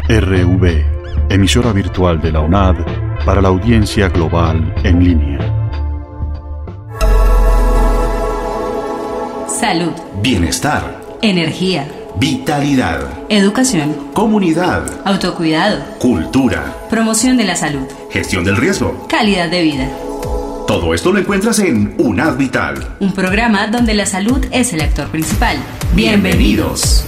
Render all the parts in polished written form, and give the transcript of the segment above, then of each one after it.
RV, emisora virtual de la UNAD para la audiencia global en línea. Salud. Bienestar. Energía. Vitalidad. Educación. Comunidad. Autocuidado. Cultura. Promoción de la salud. Gestión del riesgo. Calidad de vida. Todo esto lo encuentras en UNAD Vital. Un programa donde la salud es el actor principal. Bienvenidos.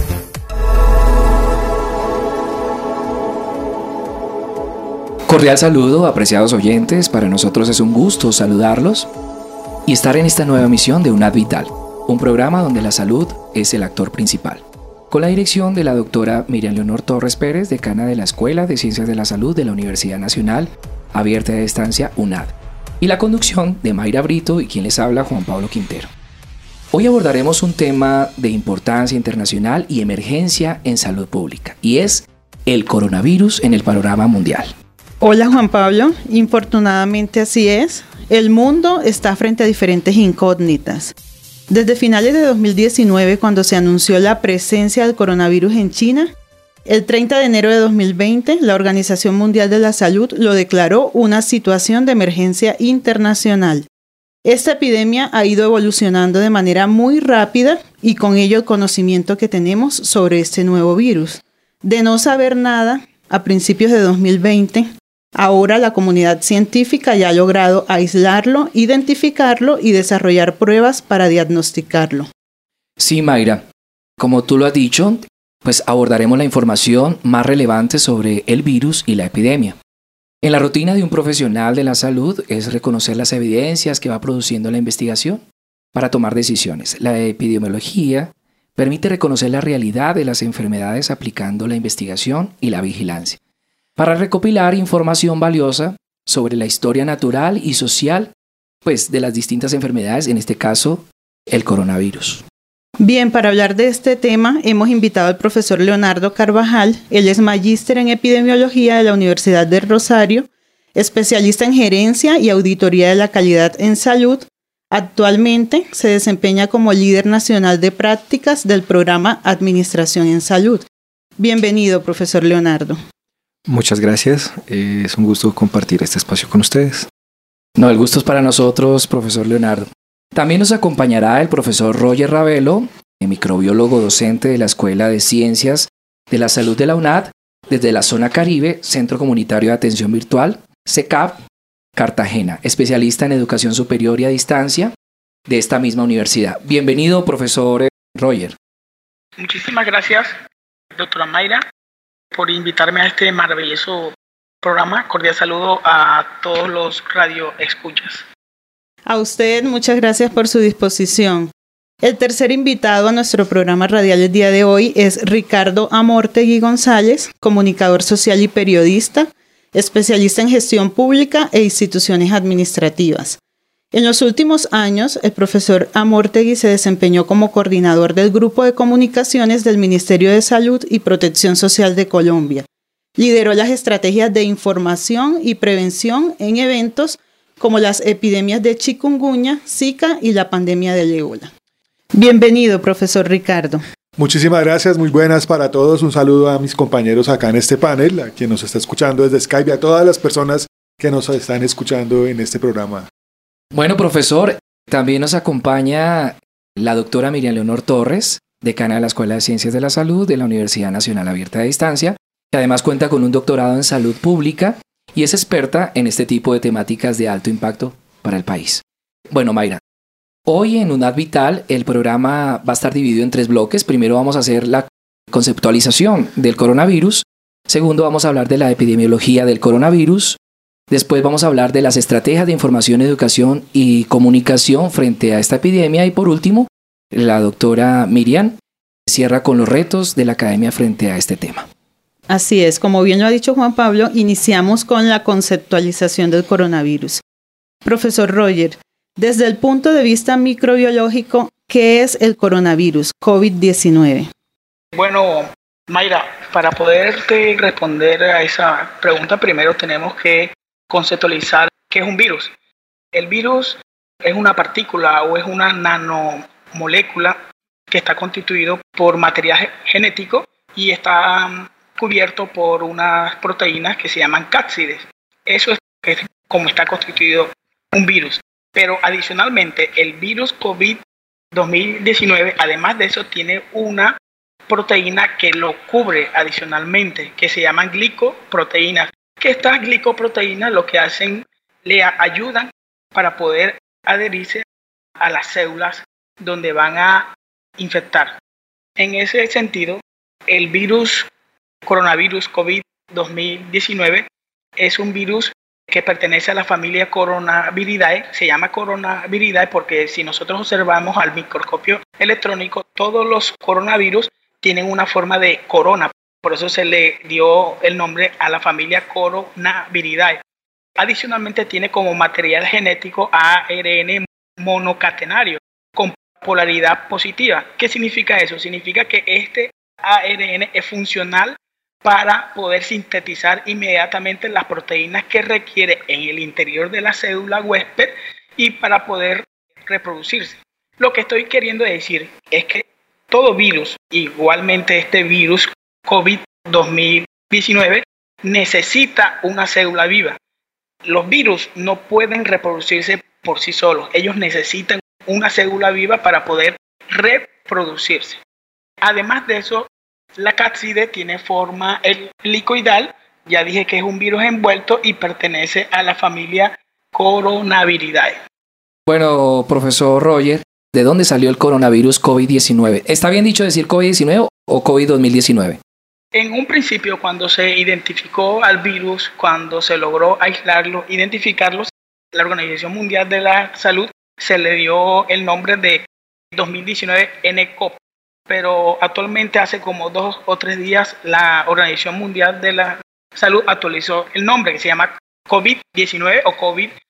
Cordial saludo, apreciados oyentes. Para nosotros es un gusto saludarlos y estar en esta nueva emisión de UNAD Vital, un programa donde la salud es el actor principal. Con la dirección de la doctora Miriam Leonor Torres Pérez, decana de la Escuela de Ciencias de la Salud de la Universidad Nacional Abierta de Distancia, UNAD. Y la conducción de Mayra Brito y quien les habla, Juan Pablo Quintero. Hoy abordaremos un tema de importancia internacional y emergencia en salud pública, y es el coronavirus en el panorama mundial. Hola Juan Pablo, infortunadamente así es. El mundo está frente a diferentes incógnitas. Desde finales de 2019, cuando se anunció la presencia del coronavirus en China, el 30 de enero de 2020, la Organización Mundial de la Salud lo declaró una situación de emergencia internacional. Esta epidemia ha ido evolucionando de manera muy rápida y con ello el conocimiento que tenemos sobre este nuevo virus. De no saber nada, a principios de 2020, ahora la comunidad científica ya ha logrado aislarlo, identificarlo y desarrollar pruebas para diagnosticarlo. Sí, Mayra, como tú lo has dicho, pues abordaremos la información más relevante sobre el virus y la epidemia. En la rutina de un profesional de la salud es reconocer las evidencias que va produciendo la investigación para tomar decisiones. La epidemiología permite reconocer la realidad de las enfermedades aplicando la investigación y la vigilancia, para recopilar información valiosa sobre la historia natural y social, pues, de las distintas enfermedades, en este caso, el coronavirus. Bien, para hablar de este tema hemos invitado al profesor Leonardo Carvajal. Él es magíster en epidemiología de la Universidad del Rosario, especialista en gerencia y auditoría de la calidad en salud. Actualmente se desempeña como líder nacional de prácticas del programa Administración en Salud. Bienvenido, profesor Leonardo. Muchas gracias, es un gusto compartir este espacio con ustedes. No, el gusto es para nosotros, profesor Leonardo. También nos acompañará el profesor Roger Ravelo, microbiólogo docente de la Escuela de Ciencias de la Salud de la UNAD, desde la Zona Caribe, Centro Comunitario de Atención Virtual, CECAP, Cartagena, especialista en educación superior y a distancia de esta misma universidad. Bienvenido, profesor Roger. Muchísimas gracias, doctora Mayra, por invitarme a este maravilloso programa. Cordial saludo a todos los radioescuchas. A usted, muchas gracias por su disposición. El tercer invitado a nuestro programa radial el día de hoy es Ricardo Amortegui González, comunicador social y periodista, especialista en gestión pública e instituciones administrativas. En los últimos años, el profesor Amortegui se desempeñó como coordinador del Grupo de Comunicaciones del Ministerio de Salud y Protección Social de Colombia. Lideró las estrategias de información y prevención en eventos como las epidemias de chikungunya, Zika y la pandemia del ébola. Bienvenido, profesor Ricardo. Muchísimas gracias, muy buenas para todos. Un saludo a mis compañeros acá en este panel, a quien nos está escuchando desde Skype y a todas las personas que nos están escuchando en este programa. Bueno, profesor, también nos acompaña la doctora Miriam Leonor Torres, decana de la Escuela de Ciencias de la Salud de la Universidad Nacional Abierta de Distancia, que además cuenta con un doctorado en salud pública y es experta en este tipo de temáticas de alto impacto para el país. Bueno, Mayra, hoy en UNAD Vital el programa va a estar dividido en 3 bloques. Primero vamos a hacer la conceptualización del coronavirus. Segundo, vamos a hablar de la epidemiología del coronavirus. Después vamos a hablar de las estrategias de información, educación y comunicación frente a esta epidemia. Y por último, la doctora Miriam cierra con los retos de la academia frente a este tema. Así es, como bien lo ha dicho Juan Pablo, iniciamos con la conceptualización del coronavirus. Profesor Roger, desde el punto de vista microbiológico, ¿qué es el coronavirus COVID-19? Bueno, Mayra, para poderte responder a esa pregunta, primero tenemos que conceptualizar qué es un virus. El virus es una partícula o es una nanomolécula que está constituido por material genético y está cubierto por unas proteínas que se llaman cápsides. Eso es como está constituido un virus. Pero adicionalmente, el virus COVID-2019, además de eso, tiene una proteína que lo cubre adicionalmente, que se llaman glicoproteínas. Que estas glicoproteínas lo que hacen, le ayudan para poder adherirse a las células donde van a infectar. En ese sentido, el coronavirus COVID-2019 es un virus que pertenece a la familia Coronaviridae. Se llama Coronaviridae porque si nosotros observamos al microscopio electrónico, todos los coronavirus tienen una forma de corona. Por eso se le dio el nombre a la familia Coronaviridae. Adicionalmente tiene como material genético ARN monocatenario con polaridad positiva. ¿Qué significa eso? Significa que este ARN es funcional para poder sintetizar inmediatamente las proteínas que requiere en el interior de la célula huésped y para poder reproducirse. Lo que estoy queriendo decir es que todo virus, igualmente este virus COVID-2019, necesita una célula viva. Los virus no pueden reproducirse por sí solos. Ellos necesitan una célula viva para poder reproducirse. Además de eso, la cápside tiene forma helicoidal. Ya dije que es un virus envuelto y pertenece a la familia Coronaviridae. Bueno, profesor Roger, ¿de dónde salió el coronavirus COVID-19? ¿Está bien dicho decir COVID-19 o COVID-2019? En un principio, cuando se identificó al virus, cuando se logró aislarlo, identificarlo, la Organización Mundial de la Salud se le dio el nombre de 2019 nCoV. Pero actualmente hace como 2 o 3 días la Organización Mundial de la Salud actualizó el nombre, que se llama COVID-19 o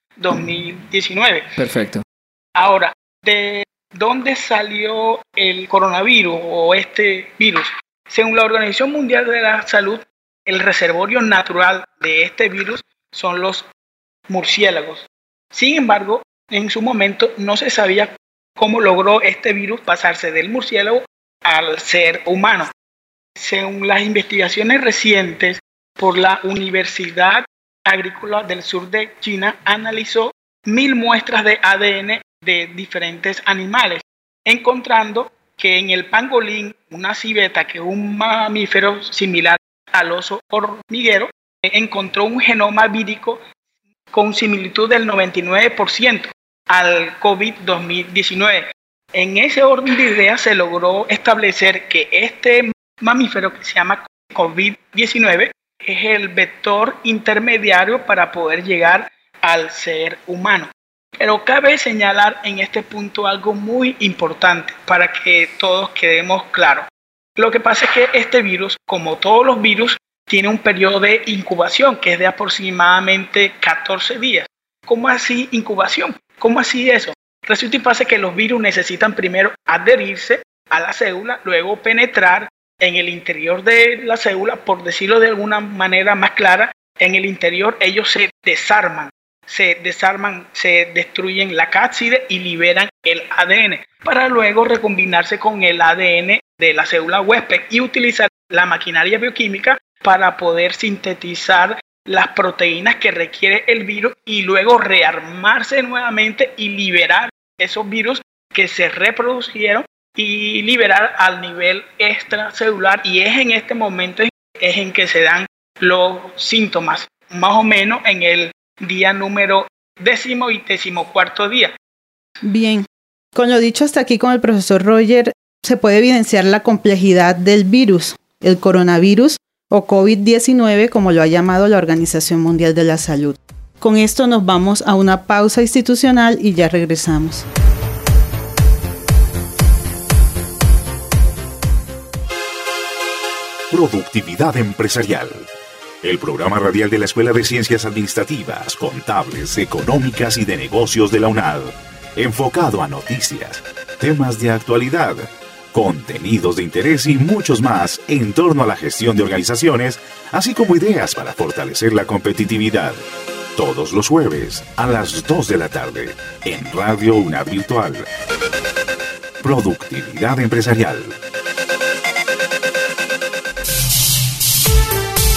COVID-2019. Perfecto. Ahora, ¿de dónde salió el coronavirus o este virus? Según la Organización Mundial de la Salud, el reservorio natural de este virus son los murciélagos. Sin embargo, en su momento no se sabía cómo logró este virus pasarse del murciélago al ser humano. Según las investigaciones recientes por la Universidad Agrícola del Sur de China, analizó 1000 muestras de ADN de diferentes animales, encontrando que en el pangolín, una civeta, que es un mamífero similar al oso hormiguero, encontró un genoma vírico con similitud del 99% al COVID-2019. En ese orden de ideas se logró establecer que este mamífero que se llama COVID-19 es el vector intermediario para poder llegar al ser humano. Pero cabe señalar en este punto algo muy importante para que todos quedemos claros. Lo que pasa es que este virus, como todos los virus, tiene un periodo de incubación que es de aproximadamente 14 días. ¿Cómo así incubación? ¿Cómo así eso? Resulta y pasa que los virus necesitan primero adherirse a la célula, luego penetrar en el interior de la célula, por decirlo de alguna manera más clara, en el interior ellos se desarman, se destruyen la cápside y liberan el ADN para luego recombinarse con el ADN de la célula huésped y utilizar la maquinaria bioquímica para poder sintetizar las proteínas que requiere el virus y luego rearmarse nuevamente y liberar esos virus que se reproducieron y liberar al nivel extracelular. Y es en este momento en que se dan los síntomas, más o menos en el día número 10º y 14º día. Bien, con lo dicho hasta aquí con el profesor Roger, se puede evidenciar la complejidad del virus, el coronavirus o COVID-19, como lo ha llamado la Organización Mundial de la Salud. Con esto nos vamos a una pausa institucional y ya regresamos. Productividad empresarial. El programa radial de la Escuela de Ciencias Administrativas, Contables, Económicas y de Negocios de la UNAD. Enfocado a noticias, temas de actualidad, contenidos de interés y muchos más en torno a la gestión de organizaciones, así como ideas para fortalecer la competitividad. Todos los jueves a las 2 de la tarde en Radio UNAD Virtual. Productividad empresarial.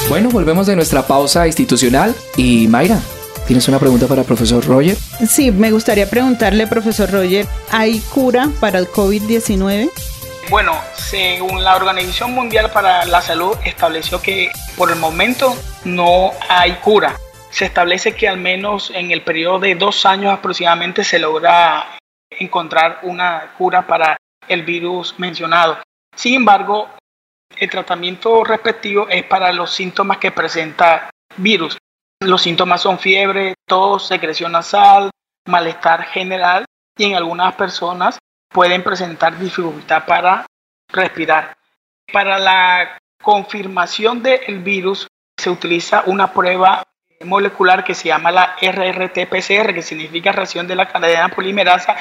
Bueno, volvemos de nuestra pausa institucional y Mayra, ¿tienes una pregunta para el profesor Roger? Sí, me gustaría preguntarle, profesor Roger, ¿hay cura para el COVID-19? Bueno, según la Organización Mundial para la Salud estableció que por el momento no hay cura. Se establece que al menos en el periodo de 2 años aproximadamente se logra encontrar una cura para el virus mencionado. Sin embargo, el tratamiento respectivo es para los síntomas que presenta virus. Los síntomas son fiebre, tos, secreción nasal, malestar general y en algunas personas pueden presentar dificultad para respirar. Para la confirmación del virus se utiliza una prueba molecular que se llama la RRT-PCR, que significa reacción de la cadena polimerasa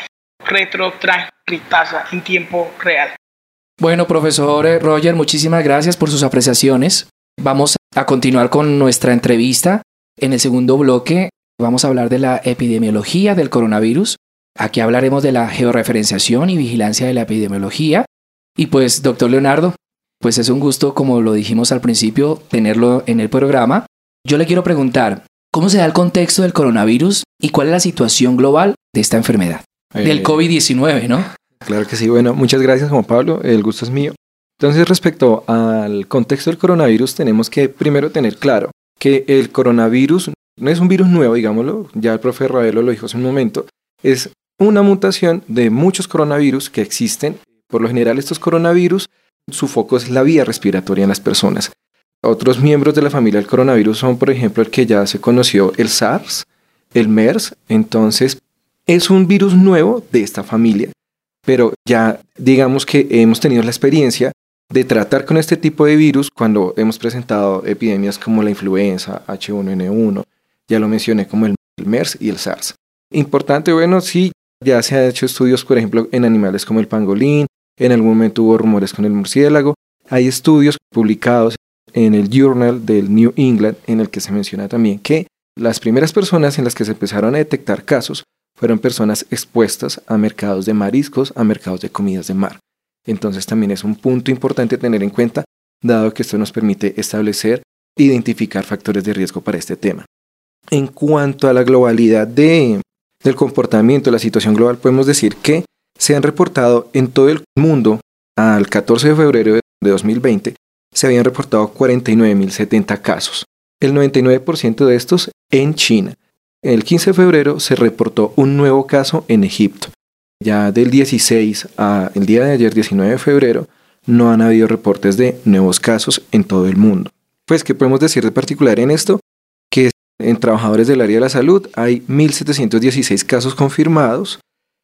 retrotranscriptasa en tiempo real. Bueno, profesor Roger, muchísimas gracias por sus apreciaciones. Vamos a continuar con nuestra entrevista. En el segundo bloque vamos a hablar de la epidemiología del coronavirus. Aquí hablaremos de la georreferenciación y vigilancia de la epidemiología. Y pues, doctor Leonardo, pues es un gusto, como lo dijimos al principio, tenerlo en el programa. Yo le quiero preguntar, ¿cómo se da el contexto del coronavirus y cuál es la situación global de esta enfermedad? Del COVID-19, ¿no? Claro que sí. Bueno, muchas gracias, Juan Pablo. El gusto es mío. Entonces, respecto al contexto del coronavirus, tenemos que primero tener claro que el coronavirus no es un virus nuevo, digámoslo. Ya el profe Ravelo lo dijo hace un momento. Es una mutación de muchos coronavirus que existen. Por lo general, estos coronavirus, su foco es la vía respiratoria en las personas. Otros miembros de la familia del coronavirus son, por ejemplo, el que ya se conoció, el SARS, el MERS. Entonces, es un virus nuevo de esta familia, pero ya digamos que hemos tenido la experiencia de tratar con este tipo de virus cuando hemos presentado epidemias como la influenza, H1N1, ya lo mencioné como el MERS y el SARS. Importante, bueno, sí, ya se han hecho estudios, por ejemplo, en animales como el pangolín, en algún momento hubo rumores con el murciélago, hay estudios publicados en el Journal del New England en el que se menciona también que las primeras personas en las que se empezaron a detectar casos fueron personas expuestas a mercados de mariscos, a mercados de comidas de mar. Entonces también es un punto importante tener en cuenta, dado que esto nos permite establecer e identificar factores de riesgo para este tema. En cuanto a la globalidad del comportamiento, la situación global, podemos decir que se han reportado en todo el mundo, al 14 de febrero de 2020, se habían reportado 49.070 casos, el 99% de estos en China. El 15 de febrero se reportó un nuevo caso en Egipto. Ya del 16 al día de ayer, 19 de febrero, no han habido reportes de nuevos casos en todo el mundo. Pues, ¿qué podemos decir de particular en esto? Que en trabajadores del área de la salud hay 1.716 casos confirmados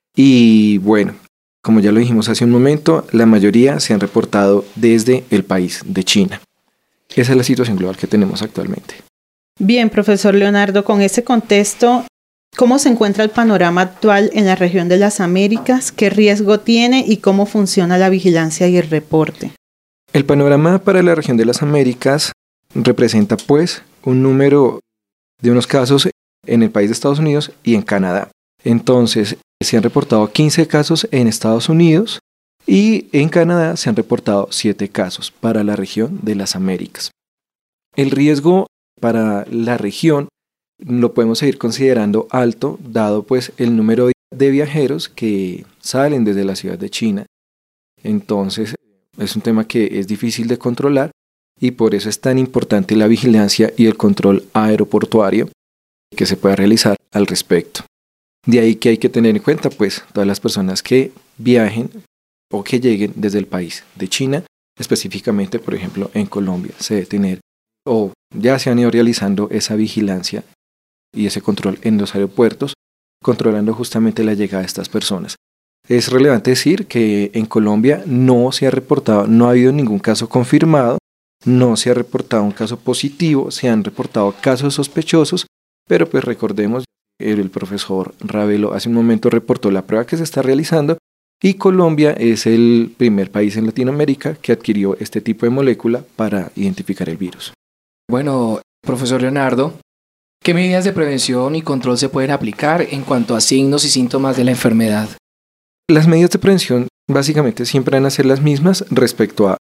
y bueno, como ya lo dijimos hace un momento, la mayoría se han reportado desde el país de China. Esa es la situación global que tenemos actualmente. Bien, profesor Leonardo, con ese contexto, ¿cómo se encuentra el panorama actual en la región de las Américas? ¿Qué riesgo tiene y cómo funciona la vigilancia y el reporte? El panorama para la región de las Américas representa pues un número de unos casos en el país de Estados Unidos y en Canadá. Entonces, se han reportado 15 casos en Estados Unidos y en Canadá se han reportado 7 casos para la región de las Américas. El riesgo para la región lo podemos seguir considerando alto, dado pues el número de viajeros que salen desde la ciudad de China. Entonces, es un tema que es difícil de controlar y por eso es tan importante la vigilancia y el control aeroportuario que se pueda realizar al respecto. De ahí que hay que tener en cuenta pues todas las personas que viajen o que lleguen desde el país de China, específicamente por ejemplo en Colombia, se debe tener o ya se han ido realizando esa vigilancia y ese control en los aeropuertos, controlando justamente la llegada de estas personas. Es relevante decir que en Colombia no se ha reportado, no ha habido ningún caso confirmado, no se ha reportado un caso positivo, se han reportado casos sospechosos, pero pues recordemos, el profesor Ravelo hace un momento reportó la prueba que se está realizando y Colombia es el primer país en Latinoamérica que adquirió este tipo de molécula para identificar el virus. Bueno, profesor Leonardo, ¿qué medidas de prevención y control se pueden aplicar en cuanto a signos y síntomas de la enfermedad? Las medidas de prevención básicamente siempre van a ser las mismas respecto a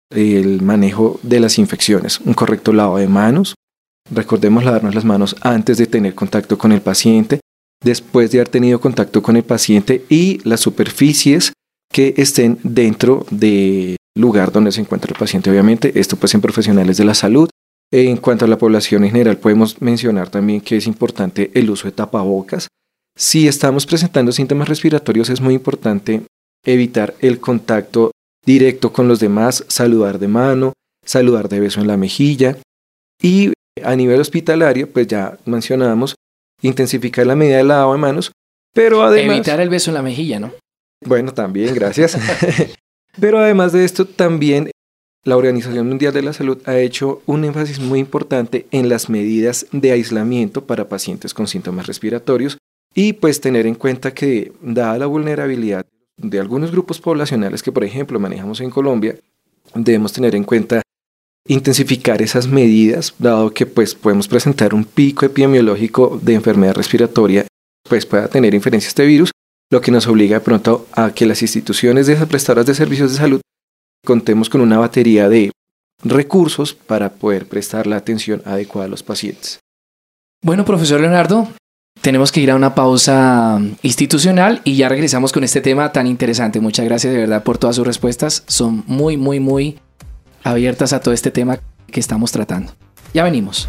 el manejo de las infecciones, un correcto lavado de manos. Recordemos lavarnos las manos antes de tener contacto con el paciente, después de haber tenido contacto con el paciente y las superficies que estén dentro del lugar donde se encuentra el paciente. Obviamente, esto pues en profesionales de la salud. En cuanto a la población en general, podemos mencionar también que es importante el uso de tapabocas. Si estamos presentando síntomas respiratorios, es muy importante evitar el contacto directo con los demás, saludar de mano, saludar de beso en la mejilla. Y a nivel hospitalario, pues ya mencionábamos, intensificar la medida de lavado de manos, pero además... Evitar el beso en la mejilla, ¿no? Bueno, también, gracias. Pero además de esto, también la Organización Mundial de la Salud ha hecho un énfasis muy importante en las medidas de aislamiento para pacientes con síntomas respiratorios y pues tener en cuenta que, dada la vulnerabilidad de algunos grupos poblacionales que, por ejemplo, manejamos en Colombia, debemos tener en cuenta intensificar esas medidas, dado que pues podemos presentar un pico epidemiológico de enfermedad respiratoria, pues pueda tener inferencia este virus, lo que nos obliga de pronto a que las instituciones de esas prestadoras de servicios de salud contemos con una batería de recursos para poder prestar la atención adecuada a los pacientes. Bueno, profesor Leonardo, tenemos que ir a una pausa institucional y ya regresamos con este tema tan interesante. Muchas gracias de verdad por todas sus respuestas. Son muy abiertas a todo este tema que estamos tratando. Ya venimos.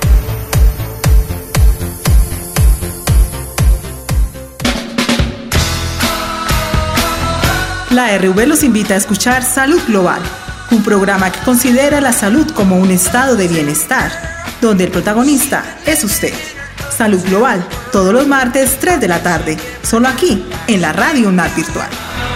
La RV los invita a escuchar Salud Global, un programa que considera la salud como un estado de bienestar, donde el protagonista es usted. Salud Global, todos los martes, 3 de la tarde, solo aquí, en la Radio UNAD Virtual.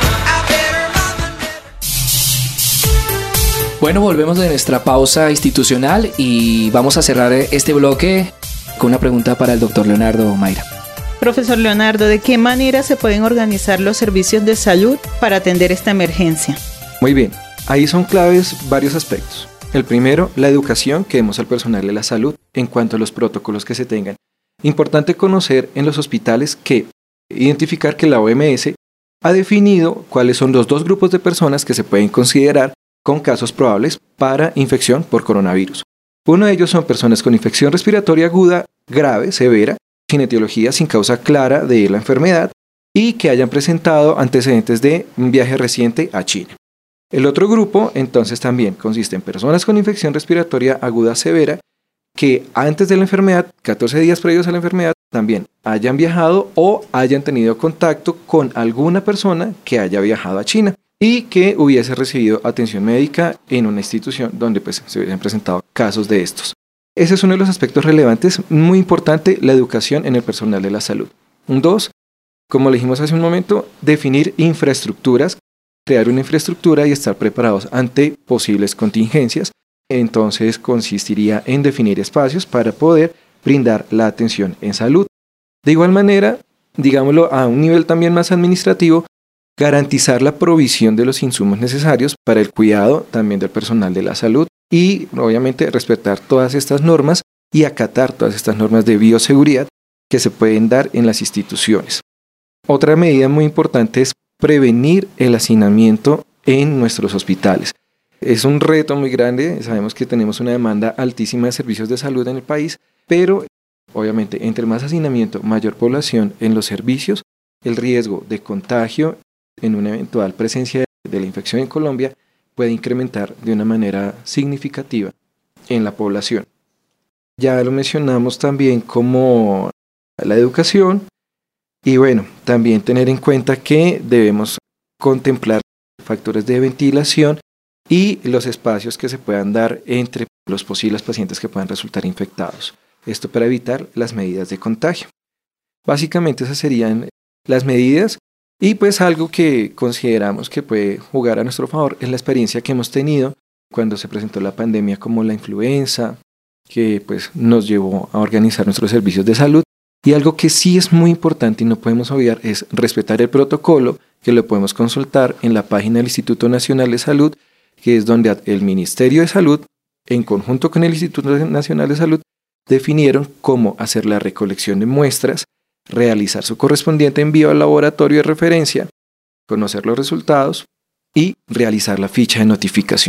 Bueno, volvemos de nuestra pausa institucional y vamos a cerrar este bloque con una pregunta para el doctor Leonardo Mayra. Profesor Leonardo, ¿de qué manera se pueden organizar los servicios de salud para atender esta emergencia? Muy bien, ahí son claves varios aspectos. El primero, la educación que demos al personal de la salud en cuanto a los protocolos que se tengan. Importante conocer en los hospitales que identificar que la OMS ha definido cuáles son los 2 grupos de personas que se pueden considerar con casos probables para infección por coronavirus. Uno de ellos son personas con infección respiratoria aguda, grave, severa, sin etiología, sin causa clara de la enfermedad y que hayan presentado antecedentes de un viaje reciente a China. El otro grupo, entonces, también consiste en personas con infección respiratoria aguda severa que antes de la enfermedad, 14 días previos a la enfermedad, también hayan viajado o hayan tenido contacto con alguna persona que haya viajado a China y que hubiese recibido atención médica en una institución donde pues, se hubiesen presentado casos de estos. Ese es uno de los aspectos relevantes, muy importante, la educación en el personal de la salud. 2, como le dijimos hace un momento, definir infraestructuras, crear una infraestructura y estar preparados ante posibles contingencias. Entonces consistiría en definir espacios para poder brindar la atención en salud. De igual manera, digámoslo a un nivel también más administrativo, garantizar la provisión de los insumos necesarios para el cuidado también del personal de la salud y obviamente respetar todas estas normas y acatar todas estas normas de bioseguridad que se pueden dar en las instituciones. Otra medida muy importante es prevenir el hacinamiento en nuestros hospitales. Es un reto muy grande, sabemos que tenemos una demanda altísima de servicios de salud en el país, pero obviamente entre más hacinamiento, mayor población en los servicios, el riesgo de contagio en una eventual presencia de la infección en Colombia puede incrementar de una manera significativa en la población. Ya lo mencionamos también como la educación y bueno, también tener en cuenta que debemos contemplar factores de ventilación y los espacios que se puedan dar entre los posibles pacientes que puedan resultar infectados. Esto para evitar las medidas de contagio. Básicamente esas serían las medidas. Y pues algo que consideramos que puede jugar a nuestro favor es la experiencia que hemos tenido cuando se presentó la pandemia como la influenza, que pues nos llevó a organizar nuestros servicios de salud. Y algo que sí es muy importante y no podemos obviar es respetar el protocolo, que lo podemos consultar en la página del Instituto Nacional de Salud, que es donde el Ministerio de Salud, en conjunto con el Instituto Nacional de Salud, definieron cómo hacer la recolección de muestras, realizar su correspondiente envío al laboratorio de referencia, conocer los resultados y realizar la ficha de notificación.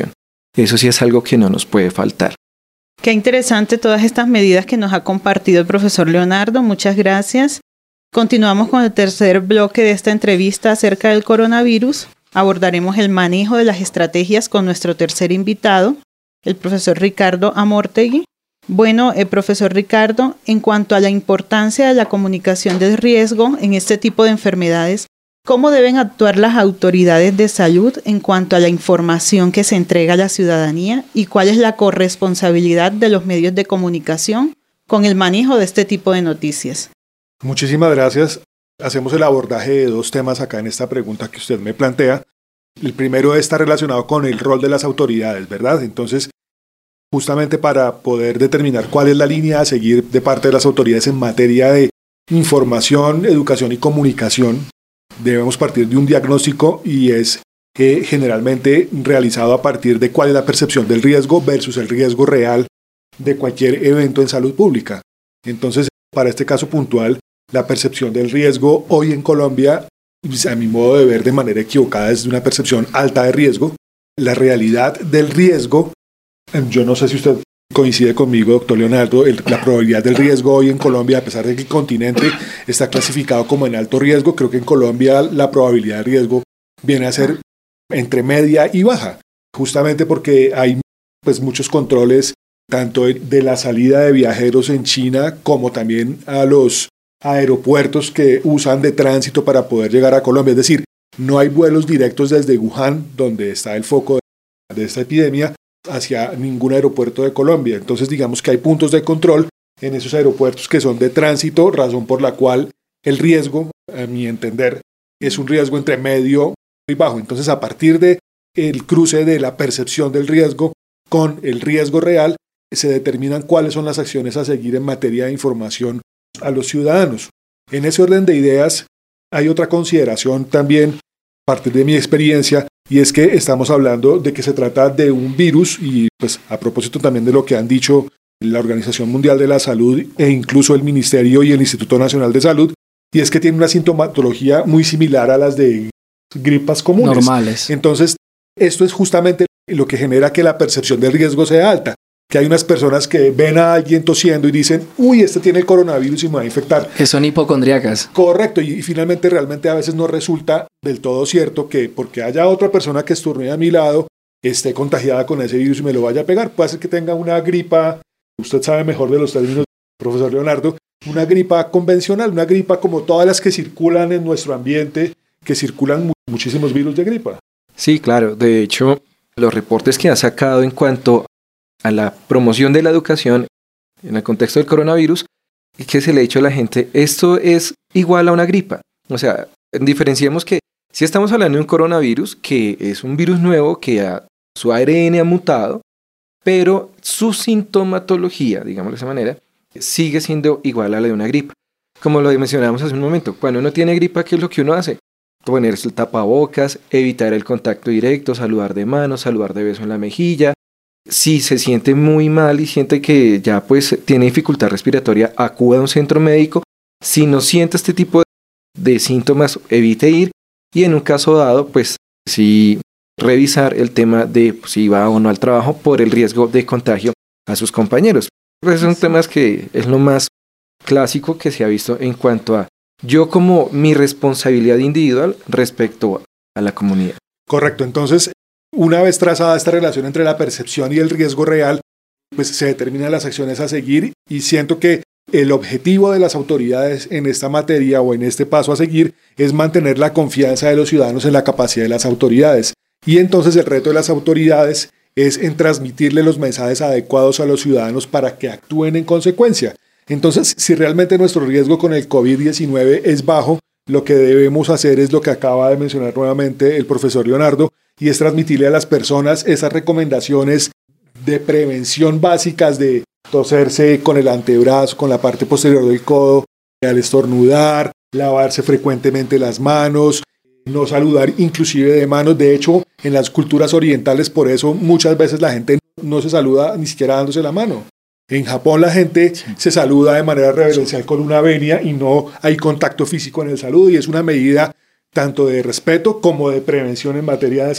Eso sí es algo que no nos puede faltar. Qué interesante todas estas medidas que nos ha compartido el profesor Leonardo. Muchas gracias. Continuamos con el tercer bloque de esta entrevista acerca del coronavirus. Abordaremos el manejo de las estrategias con nuestro tercer invitado, el profesor Ricardo Amortegui. Bueno, profesor Ricardo, en cuanto a la importancia de la comunicación del riesgo en este tipo de enfermedades, ¿cómo deben actuar las autoridades de salud en cuanto a la información que se entrega a la ciudadanía y cuál es la corresponsabilidad de los medios de comunicación con el manejo de este tipo de noticias? Muchísimas gracias. Hacemos el abordaje de dos temas acá en esta pregunta que usted me plantea. El primero está relacionado con el rol de las autoridades, ¿verdad? Entonces, justamente para poder determinar cuál es la línea a seguir de parte de las autoridades en materia de información, educación y comunicación, debemos partir de un diagnóstico y es generalmente realizado a partir de cuál es la percepción del riesgo versus el riesgo real de cualquier evento en salud pública. Entonces, para este caso puntual, la percepción del riesgo hoy en Colombia, a mi modo de ver de manera equivocada, es de una percepción alta de riesgo. La realidad del riesgo, yo no sé si usted coincide conmigo, doctor Leonardo, la probabilidad del riesgo hoy en Colombia, a pesar de que el continente está clasificado como en alto riesgo, creo que en Colombia la probabilidad de riesgo viene a ser entre media y baja, justamente porque hay pues muchos controles tanto de la salida de viajeros en China como también a los aeropuertos que usan de tránsito para poder llegar a Colombia. Es decir, no hay vuelos directos desde Wuhan, donde está el foco de esta epidemia, hacia ningún aeropuerto de Colombia. Entonces digamos que hay puntos de control en esos aeropuertos que son de tránsito, razón por la cual el riesgo, a mi entender, es un riesgo entre medio y bajo. Entonces a partir de el cruce de la percepción del riesgo con el riesgo real, se determinan cuáles son las acciones a seguir en materia de información a los ciudadanos. En ese orden de ideas hay otra consideración también a partir de mi experiencia, y es que estamos hablando de que se trata de un virus, y pues a propósito también de lo que han dicho la Organización Mundial de la Salud e incluso el Ministerio y el Instituto Nacional de Salud, y es que tiene una sintomatología muy similar a las de gripas comunes. Normales. Entonces, esto es justamente lo que genera que la percepción del riesgo sea alta, que hay unas personas que ven a alguien tosiendo y dicen, uy, este tiene el coronavirus y me va a infectar. Que son hipocondríacas. Correcto, y finalmente realmente a veces no resulta del todo cierto que porque haya otra persona que estornude a mi lado, esté contagiada con ese virus y me lo vaya a pegar. Puede ser que tenga una gripa, usted sabe mejor de los términos, profesor Leonardo, una gripa convencional, una gripa como todas las que circulan en nuestro ambiente, que circulan muchísimos virus de gripa. Sí, claro. De hecho, los reportes que ha sacado en cuanto a la promoción de la educación en el contexto del coronavirus, es que se le ha dicho a la gente, esto es igual a una gripa. O sea, diferenciemos que si estamos hablando de un coronavirus, que es un virus nuevo, que su ARN ha mutado, pero su sintomatología, digámoslo de esa manera, sigue siendo igual a la de una gripa. Como lo mencionábamos hace un momento, cuando uno tiene gripa, ¿qué es lo que uno hace? Ponerse el tapabocas, evitar el contacto directo, saludar de mano, saludar de beso en la mejilla. Si se siente muy mal y siente que ya pues tiene dificultad respiratoria, acuda a un centro médico. Si no siente este tipo de síntomas, evite ir, y en un caso dado, pues sí revisar el tema de si va o no al trabajo por el riesgo de contagio a sus compañeros. Pues son temas que es lo más clásico que se ha visto en cuanto a yo como mi responsabilidad individual respecto a la comunidad. Correcto, entonces una vez trazada esta relación entre la percepción y el riesgo real, pues se determinan las acciones a seguir, y siento que el objetivo de las autoridades en esta materia o en este paso a seguir es mantener la confianza de los ciudadanos en la capacidad de las autoridades. Y entonces el reto de las autoridades es en transmitirle los mensajes adecuados a los ciudadanos para que actúen en consecuencia. Entonces, si realmente nuestro riesgo con el COVID-19 es bajo, lo que debemos hacer es lo que acaba de mencionar nuevamente el profesor Leonardo, y es transmitirle a las personas esas recomendaciones de prevención básicas de toserse con el antebrazo, con la parte posterior del codo, al estornudar, lavarse frecuentemente las manos, no saludar inclusive de manos. De hecho, en las culturas orientales, por eso muchas veces la gente no se saluda ni siquiera dándose la mano. En Japón la gente se saluda de manera reverencial con una venia y no hay contacto físico en el saludo, y es una medida tanto de respeto como de prevención en materia de salud.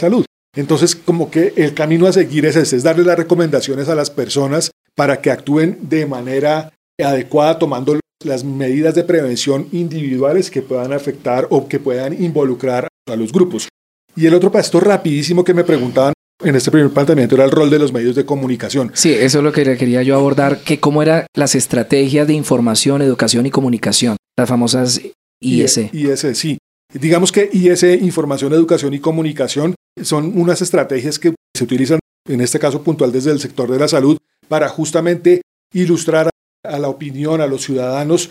Entonces, como que el camino a seguir es ese, es darle las recomendaciones a las personas para que actúen de manera adecuada, tomando las medidas de prevención individuales que puedan afectar o que puedan involucrar a los grupos. Y el otro paso rapidísimo que me preguntaban en este primer planteamiento era el rol de los medios de comunicación. Sí, eso es lo que quería yo abordar, que cómo eran las estrategias de información, educación y comunicación, las famosas IS. IS, sí. Digamos que IS, información, educación y comunicación, son unas estrategias que se utilizan, en este caso puntual desde el sector de la salud, para justamente ilustrar a la opinión, a los ciudadanos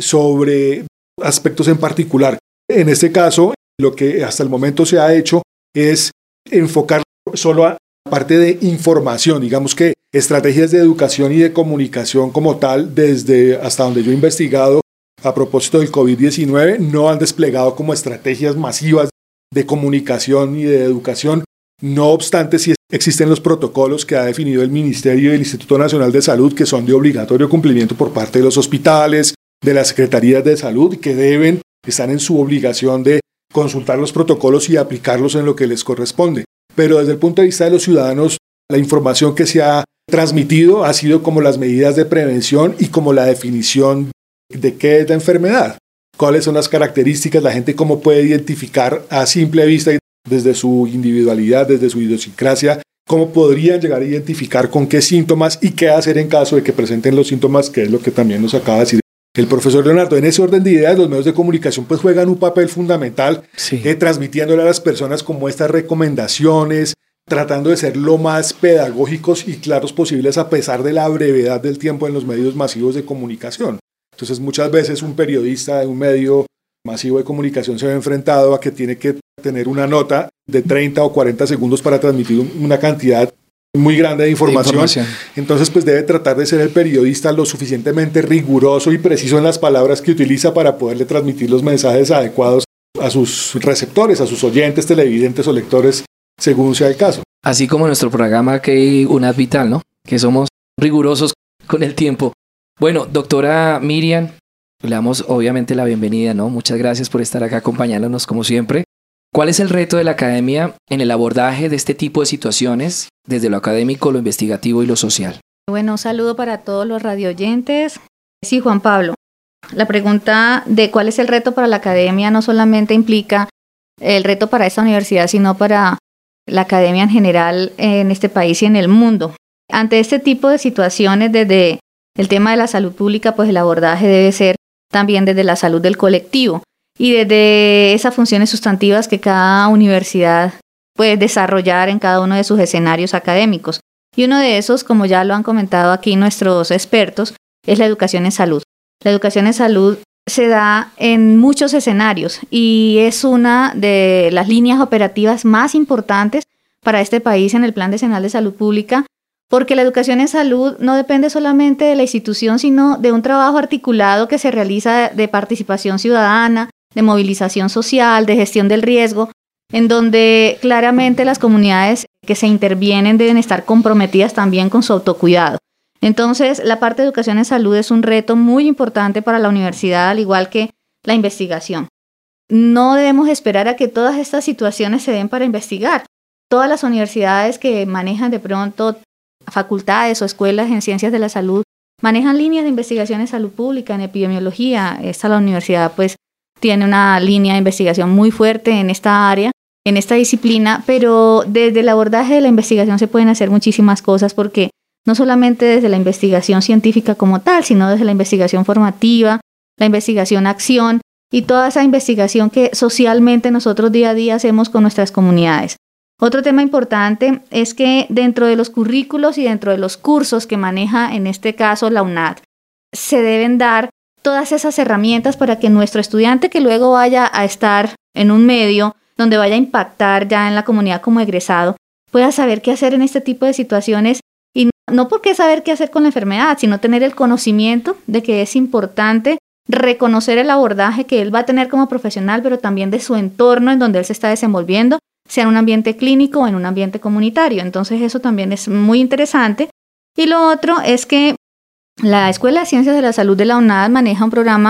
sobre aspectos en particular. En este caso, lo que hasta el momento se ha hecho es enfocar solo a la parte de información, digamos que estrategias de educación y de comunicación como tal, desde hasta donde yo he investigado a propósito del COVID-19, no han desplegado como estrategias masivas de comunicación y de educación. No obstante, sí existen los protocolos que ha definido el Ministerio y el Instituto Nacional de Salud, que son de obligatorio cumplimiento por parte de los hospitales, de las secretarías de salud, que están en su obligación de consultar los protocolos y aplicarlos en lo que les corresponde. Pero desde el punto de vista de los ciudadanos, la información que se ha transmitido ha sido como las medidas de prevención y como la definición de qué es la enfermedad, cuáles son las características, la gente cómo puede identificar a simple vista desde su individualidad, desde su idiosincrasia, cómo podrían llegar a identificar con qué síntomas y qué hacer en caso de que presenten los síntomas, que es lo que también nos acaba de decir el profesor Leonardo. En ese orden de ideas, los medios de comunicación pues juegan un papel fundamental, sí, transmitiéndole a las personas como estas recomendaciones, tratando de ser lo más pedagógicos y claros posibles a pesar de la brevedad del tiempo en los medios masivos de comunicación. Entonces muchas veces un periodista de un medio masivo de comunicación se ve enfrentado a que tiene que tener una nota de 30 o 40 segundos para transmitir una cantidad muy grande de información. Entonces pues debe tratar de ser el periodista lo suficientemente riguroso y preciso en las palabras que utiliza para poderle transmitir los mensajes adecuados a sus receptores, a sus oyentes, televidentes o lectores, según sea el caso. Así como nuestro programa que UNAD Vital, ¿no? Que somos rigurosos con el tiempo. Bueno, doctora Miriam, le damos obviamente la bienvenida, ¿no? Muchas gracias por estar acá acompañándonos como siempre. ¿Cuál es el reto de la academia en el abordaje de este tipo de situaciones, desde lo académico, lo investigativo y lo social? Bueno, un saludo para todos los radioyentes. Sí, Juan Pablo, la pregunta de cuál es el reto para la academia no solamente implica el reto para esta universidad, sino para la academia en general en este país y en el mundo. Ante este tipo de situaciones, desde el tema de la salud pública, pues el abordaje debe ser también desde la salud del colectivo y desde esas funciones sustantivas que cada universidad puede desarrollar en cada uno de sus escenarios académicos. Y uno de esos, como ya lo han comentado aquí nuestros expertos, es la educación en salud. La educación en salud se da en muchos escenarios y es una de las líneas operativas más importantes para este país en el Plan Decenal de Salud Pública, porque la educación en salud no depende solamente de la institución, sino de un trabajo articulado que se realiza de participación ciudadana, de movilización social, de gestión del riesgo, en donde claramente las comunidades que se intervienen deben estar comprometidas también con su autocuidado. Entonces, la parte de educación en salud es un reto muy importante para la universidad, al igual que la investigación. No debemos esperar a que todas estas situaciones se den para investigar. Todas las universidades que manejan de pronto facultades o escuelas en ciencias de la salud manejan líneas de investigación en salud pública, en epidemiología. La universidad pues tiene una línea de investigación muy fuerte en esta área, en esta disciplina, pero desde el abordaje de la investigación se pueden hacer muchísimas cosas, porque no solamente desde la investigación científica como tal, sino desde la investigación formativa, la investigación acción y toda esa investigación que socialmente nosotros día a día hacemos con nuestras comunidades. Otro tema importante es que dentro de los currículos y dentro de los cursos que maneja en este caso la UNAD, se deben dar todas esas herramientas para que nuestro estudiante que luego vaya a estar en un medio donde vaya a impactar ya en la comunidad como egresado, pueda saber qué hacer en este tipo de situaciones, y no porque saber qué hacer con la enfermedad, sino tener el conocimiento de que es importante reconocer el abordaje que él va a tener como profesional, pero también de su entorno en donde él se está desenvolviendo, sea en un ambiente clínico o en un ambiente comunitario. Entonces eso también es muy interesante. Y lo otro es que la Escuela de Ciencias de la Salud de la UNAD maneja un programa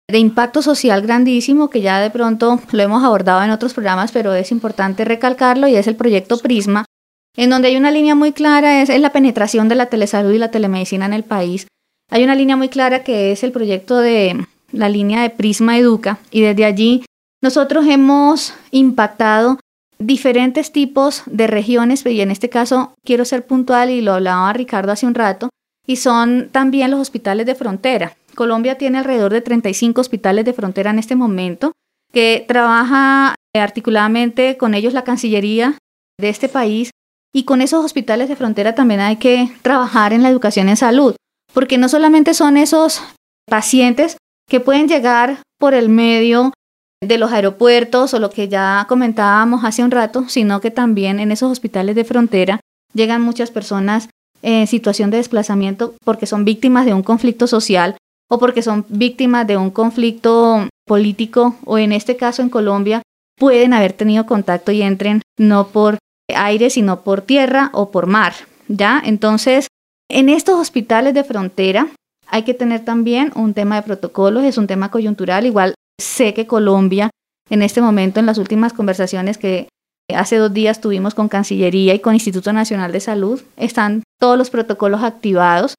de impacto social grandísimo, que ya de pronto lo hemos abordado en otros programas, pero es importante recalcarlo, y es el proyecto Prisma, en donde hay una línea muy clara, es la penetración de la telesalud y la telemedicina en el país. Hay una línea muy clara que es el proyecto de la línea de Prisma Educa, y desde allí nosotros hemos impactado diferentes tipos de regiones, y en este caso quiero ser puntual, y lo hablaba Ricardo hace un rato, y son también los hospitales de frontera. Colombia tiene alrededor de 35 hospitales de frontera en este momento, que trabaja articuladamente con ellos la Cancillería de este país, y con esos hospitales de frontera también hay que trabajar en la educación en salud, porque no solamente son esos pacientes que pueden llegar por el medio de los aeropuertos o lo que ya comentábamos hace un rato, sino que también en esos hospitales de frontera llegan muchas personas en situación de desplazamiento porque son víctimas de un conflicto social o porque son víctimas de un conflicto político, o en este caso en Colombia pueden haber tenido contacto y entren no por aire sino por tierra o por mar, ¿ya? Entonces, en estos hospitales de frontera hay que tener también un tema de protocolos, es un tema coyuntural. Igual sé que Colombia en este momento, en las últimas conversaciones que hace 2 días tuvimos con Cancillería y con Instituto Nacional de Salud, están todos los protocolos activados.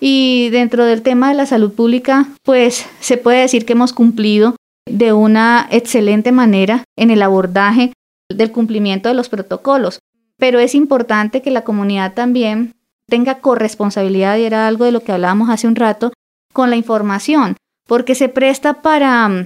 Y dentro del tema de la salud pública, pues se puede decir que hemos cumplido de una excelente manera en el abordaje del cumplimiento de los protocolos. Pero es importante que la comunidad también tenga corresponsabilidad, y era algo de lo que hablábamos hace un rato, con la información, porque se presta para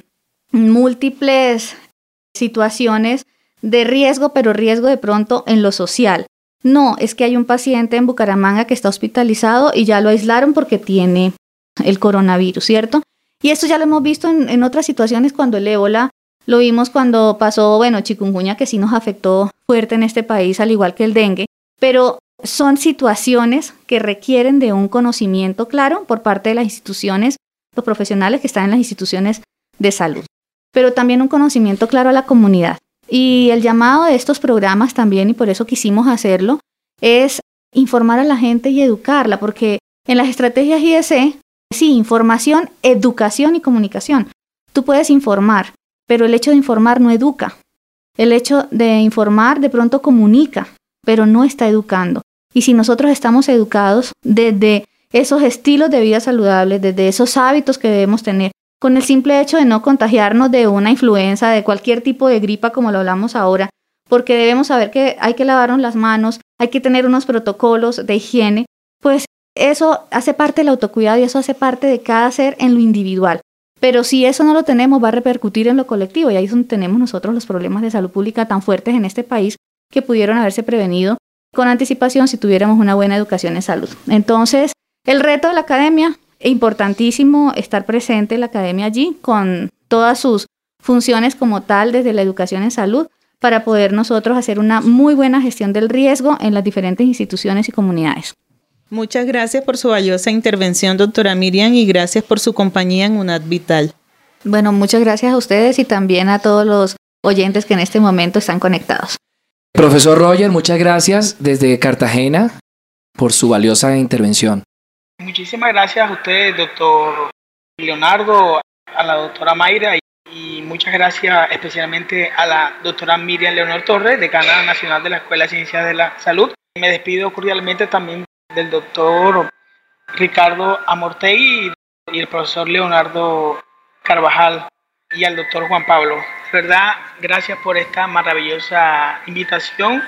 múltiples situaciones de riesgo, pero riesgo de pronto en lo social. No, es que hay un paciente en Bucaramanga que está hospitalizado y ya lo aislaron porque tiene el coronavirus, ¿cierto? Y esto ya lo hemos visto en otras situaciones, cuando el ébola, lo vimos cuando pasó, chikungunya, que sí nos afectó fuerte en este país, al igual que el dengue, pero son situaciones que requieren de un conocimiento claro por parte de las instituciones, los profesionales que están en las instituciones de salud, pero también un conocimiento claro a la comunidad. Y el llamado de estos programas también, y por eso quisimos hacerlo, es informar a la gente y educarla, porque en las estrategias IDC, sí, información, educación y comunicación. Tú puedes informar, pero el hecho de informar no educa. El hecho de informar de pronto comunica, pero no está educando. Y si nosotros estamos educados desde esos estilos de vida saludables, desde esos hábitos que debemos tener, con el simple hecho de no contagiarnos de una influenza, de cualquier tipo de gripa como lo hablamos ahora, porque debemos saber que hay que lavarnos las manos, hay que tener unos protocolos de higiene, pues eso hace parte del autocuidado y eso hace parte de cada ser en lo individual. Pero si eso no lo tenemos, va a repercutir en lo colectivo, y ahí es donde tenemos nosotros los problemas de salud pública tan fuertes en este país, que pudieron haberse prevenido con anticipación si tuviéramos una buena educación en salud. Entonces, el reto de la academia, es importantísimo estar presente en la academia allí con todas sus funciones como tal desde la educación en salud, para poder nosotros hacer una muy buena gestión del riesgo en las diferentes instituciones y comunidades. Muchas gracias por su valiosa intervención, doctora Miriam, y gracias por su compañía en UNAD Vital. Bueno, muchas gracias a ustedes y también a todos los oyentes que en este momento están conectados. Profesor Roger, muchas gracias desde Cartagena por su valiosa intervención. Muchísimas gracias a usted, doctor Leonardo, a la doctora Mayra, y muchas gracias especialmente a la doctora Miriam Leonor Torres, decana nacional de la Escuela de Ciencias de la Salud. Me despido cordialmente también del doctor Ricardo Amortegui y el profesor Leonardo Carvajal y al doctor Juan Pablo. De verdad, gracias por esta maravillosa invitación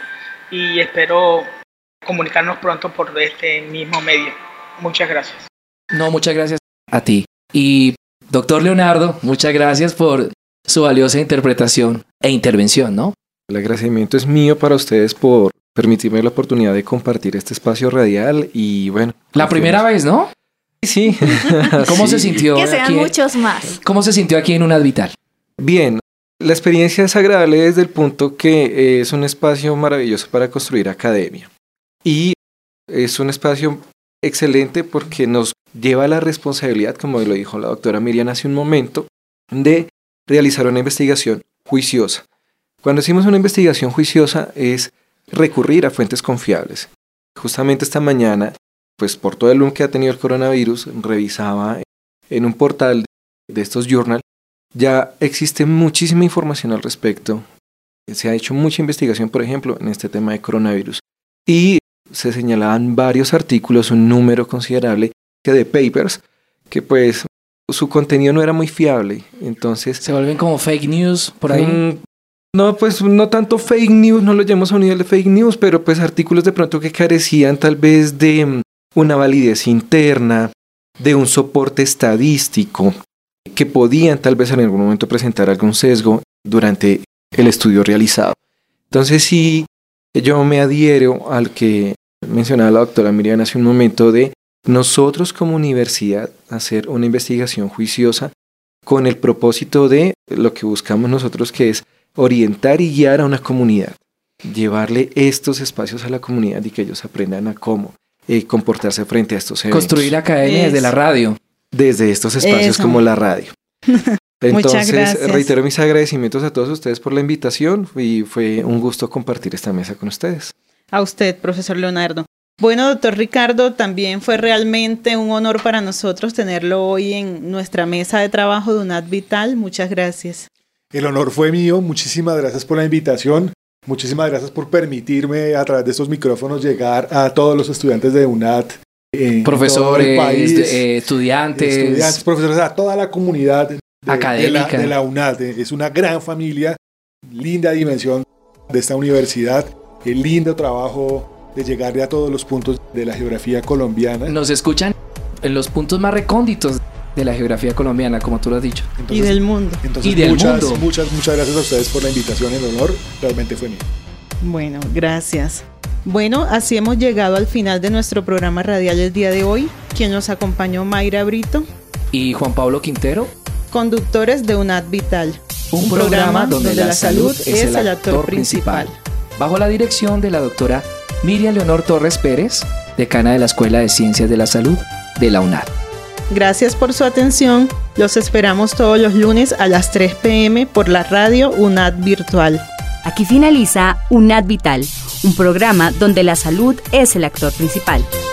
y espero comunicarnos pronto por este mismo medio. Muchas gracias. No, muchas gracias a ti. Y doctor Leonardo, muchas gracias por su valiosa interpretación e intervención, ¿no? El agradecimiento es mío para ustedes por permitirme la oportunidad de compartir este espacio radial y bueno. La primera vez, ¿no? Sí. ¿Cómo se sintió? Que sean aquí, muchos más. ¿Cómo se sintió aquí en UNAD Vital? Bien, la experiencia es agradable desde el punto que es un espacio maravilloso para construir academia. Y es un espacio excelente porque nos lleva a la responsabilidad, como lo dijo la doctora Miriam hace un momento, de realizar una investigación juiciosa. Cuando decimos una investigación juiciosa es recurrir a fuentes confiables. Justamente esta mañana, pues por todo el boom que ha tenido el coronavirus, revisaba en un portal de estos journals, ya existe muchísima información al respecto. Se ha hecho mucha investigación, por ejemplo, en este tema de coronavirus. Y se señalaban varios artículos, un número considerable de papers, que pues su contenido no era muy fiable. Entonces, ¿se vuelven como fake news por ahí? No, pues no tanto fake news, no lo llamamos a un nivel de fake news, pero pues artículos de pronto que carecían tal vez de una validez interna, de un soporte estadístico, que podían tal vez en algún momento presentar algún sesgo durante el estudio realizado. Entonces sí, yo me adhiero al que mencionaba la doctora Miriam hace un momento, de nosotros como universidad hacer una investigación juiciosa con el propósito de lo que buscamos nosotros, que es orientar y guiar a una comunidad, llevarle estos espacios a la comunidad y que ellos aprendan a cómo comportarse frente a estos eventos. Construir academia desde la radio. Desde estos espacios como la radio. Entonces, reitero mis agradecimientos a todos ustedes por la invitación y fue un gusto compartir esta mesa con ustedes. A usted, profesor Leonardo. Bueno, doctor Ricardo, también fue realmente un honor para nosotros tenerlo hoy en nuestra mesa de trabajo de UNAD Vital. Muchas gracias. El honor fue mío. Muchísimas gracias por la invitación. Muchísimas gracias por permitirme a través de estos micrófonos llegar a todos los estudiantes de UNAD. Profesores, todo el país, estudiantes, profesores, a toda la comunidad académica de la UNAD. Es una gran familia, linda dimensión de esta universidad, el lindo trabajo de llegarle a todos los puntos de la geografía colombiana. Nos escuchan en los puntos más recónditos de la geografía colombiana, como tú lo has dicho. Entonces, y del mundo. Entonces, muchas gracias a ustedes por la invitación. El honor realmente fue mío. Bueno, gracias. Bueno, así hemos llegado al final de nuestro programa radial el día de hoy. Quien nos acompañó, Mayra Brito y Juan Pablo Quintero, conductores de UNAD Vital, un programa donde la salud es el actor principal, bajo la dirección de la doctora Miriam Leonor Torres Pérez, decana de la Escuela de Ciencias de la Salud de la UNAD. Gracias por su atención. Los esperamos todos los lunes a las 3 p.m. por la radio UNAD Virtual. Aquí finaliza UNAD Vital, un programa donde la salud es el actor principal.